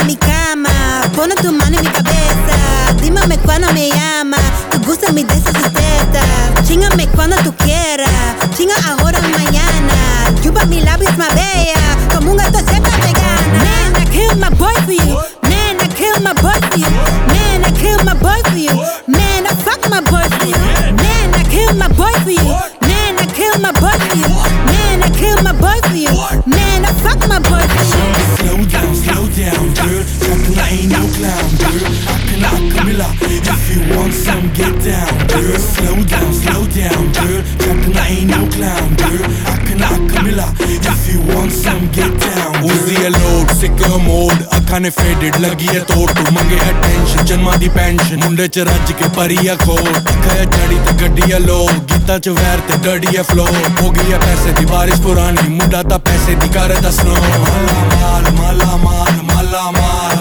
a mi cama, pone tu mano en mi cabeza. Dímame cuando me llama, tú gustas mi de esas tetas. Chíngame cuando tú quieras, chinga ahora o mañana. Chupa mis labios más bella, como un gato seca vegana. Man, I kill my boy for you. Man, I kill my boy for you. Man, I kill my boy for you. Man, I fuck my boy for you. Man, I kill my boy for you. Man, I kill my boy for you. Man, I kill my boy for you. Man, I fuck my boy for you. Slow down, girl. Something I ain't no clown, girl. I Camilla. If you want some, get down, girl. Slow down, girl. Something I ain't no clown, girl. I Camilla. If you want some, get down. Uzi a load, sicker mode. Akhan faded, lagi hai tod. Tu mange attention, janma di pension. Munde ch raj ke pariya khod. Kaya chadi te gaddiya low. Geeta ch vair te dirty a flow. Ho gayi paise di barish purani. Munda ta paise di karda snow. Mala mal.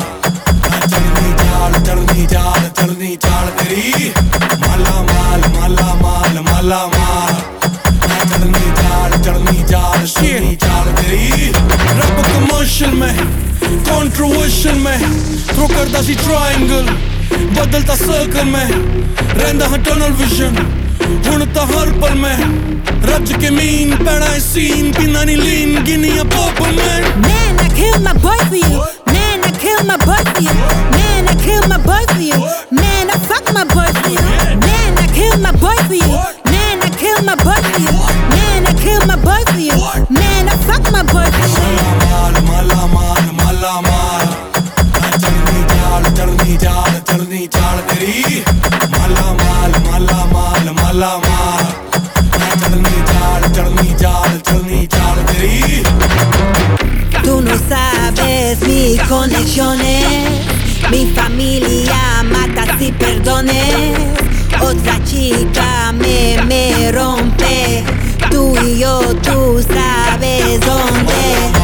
चढ़नी चाल तेरी माला माल चढ़नी चाल तेरी रब commercial में controversial में थ्रो करता सी ट्रायंगल बदलता सर्कल में रहंदा है टनल विजन हुण ता हर पल में रज के मीन पैना है सीन पीना नी लीन गिनिया पर्पल में Man, I kill my boy for you. Man, I kill my boy for you. Man, I kill my boy for you. Man, I fuck my boy for you. Man, I kill my boy for you. Man, I kill my boy for you. Man, I kill my boy for you. Man, I fuck my boy for you. माला माल चढ़नी चाल तेरी माला माल चढ़नी चाल तेरी Tú no sabes mis conexiones, mi familia mata si perdones. Otra chica me rompe, tú y yo, tú sabes dónde.